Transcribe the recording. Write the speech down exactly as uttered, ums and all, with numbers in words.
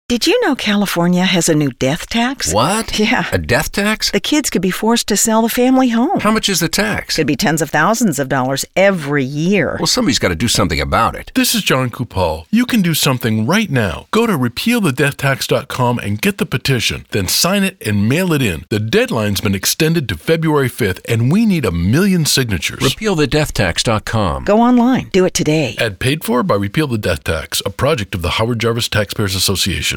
Did you know California has a new death tax? What? Yeah. A death tax? The kids could be forced to sell the family home. How much is the tax? Could be tens of thousands of dollars every year. Well, somebody's got to do something about it. This is John Kupal. You can do something right now. Go to repeal the death tax dot com and get the petition. Then sign it and mail it in. The deadline's been extended to February fifth, and we need a million signatures. repeal the death tax dot com. Go online. Do it today. Ad paid for by Repeal the Death Tax, a project of the Howard Jarvis Taxpayers Association.